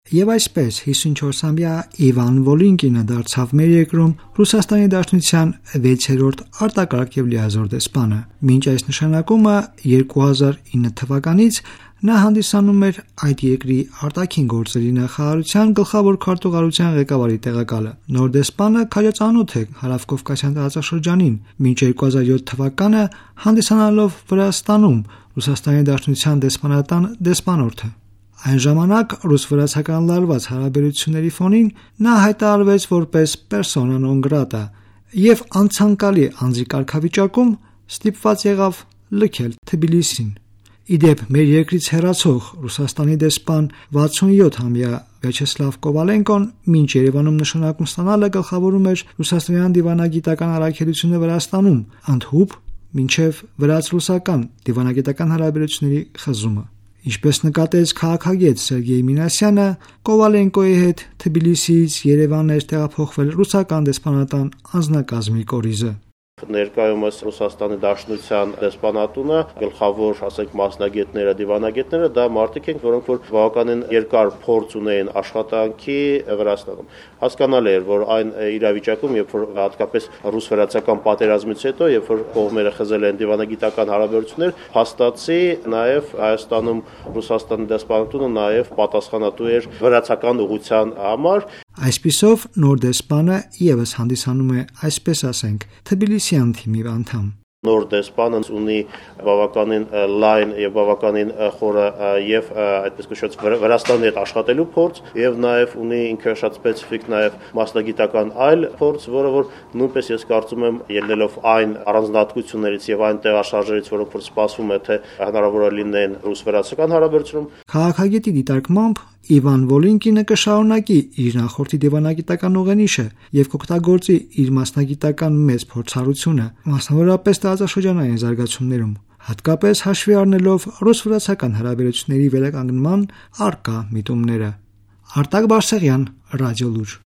Եվ այսպես 54-ամյա Իվան Վոլինկինը դարձավ մեր երկրում Ռուսաստանի Դաշնության 6-րդ արտակարգ եւ լիազոր դեսպանը։ Մինչ այս նշանակումը 2009 թվականից նա հանդիսանում էր այդ երկրի արտաքին գործերի նախարարության գլխավոր քարտուղարության ղեկավարի տեղակալը։ Նոր դեսպանը քաջածանոթ է Հարավկովկասյան տարածաշրջանին, մինչ 2007 թվականը հանդիսանալով Վրաստանում Ռուսաստանի Դաշնության դեսպանատան դեսպանորդը։ Այն ժամանակ ռուս-վրացական լարված հարաբերությունների ֆոնին նա հայտարարվեց որպես persona non grata եւ անցանկալի անձի կարգավիճակում ստիպված եղավ լքել Թբիլիսին։ Իդեպ մեր երկրից հեռացող Ռուսաստանի դեսպան 67-ամյա Վյաչեսլավ Կովալենկոն մինչ Երևանում նշանակում ստանալը գլխավորում էր ռուսաստանյան դիվանագիտական առաքելությունը Վրաստանում, ընդհուպ մինչև վրաց-ռուսական դիվանագիտական հարաբերությունների խզումը։ Ինչպես նկատեց քաղաքագետ Սերգեյ Մինասյանը, Կովալենկոյի հետ Թբիլիսիից Երևան էր տեղափոխվել ռուսական դեսպանատան անձնակազմի կորիզը։ Ներկայումս Ռուսաստանի Դաշնության դեսպանատունը գլխավոր, ասենք, մասնագետները, դիվանագետները դա մարդիկ են, որոնք որ բավականին երկար փորձ ունեին աշխատանքի Վրաստանում։ Հասկանալի էր, որ այն իրավիճակում, երբ որ հատկապես ռուս-վրացական պատերազմից հետո, երբ որ կողմերը խզել են դիվանագիտական հարաբերություններ, հաստատի նաև Հայաստանում Ռուսաստանի դեսպանատունը նաև պատասխանատու էր վրացական ուղղության համար։ Այսպիսով նոր դեսպանը ևս հանդիսանում է, այսպես ասենք, Թբիլիսյան թիմի անդամ։ Նոր դեսպանը ունի բավականին լայն եւ բավականին խորը եւ այդպես կոչված Վրաստանի հետ աշխատելու փորձ եւ նաեւ ունի ինքը շատ սպეციფიկ նաեւ մասնագիտական այլ փորձ, որը որ նույնպես ես կարծում եմ ելնելով այն առանձնահատկություններից եւ այն տեղաշարժերից, որոնք որ սպասվում է թե հնարավոր է լինեն ռուս-վրացական հարաբերությունում։ Քաղաքագետի դիտարկմամբ Իվան Վոլինկինը կշարունակի իր նախորդի դիվանագիտական ուղենիշը եւ կօգտագործի իր մասնագիտական մեծ փորձառությունը, մասնավորապես տարածաշրջանային զարգացումներում, հատկապես հաշվի առնելով ռուս-վրացական հարաբերությունների վերականգնման առկա միտումները։ Արտակ Բարսեղյան, Ռադիո Լուր։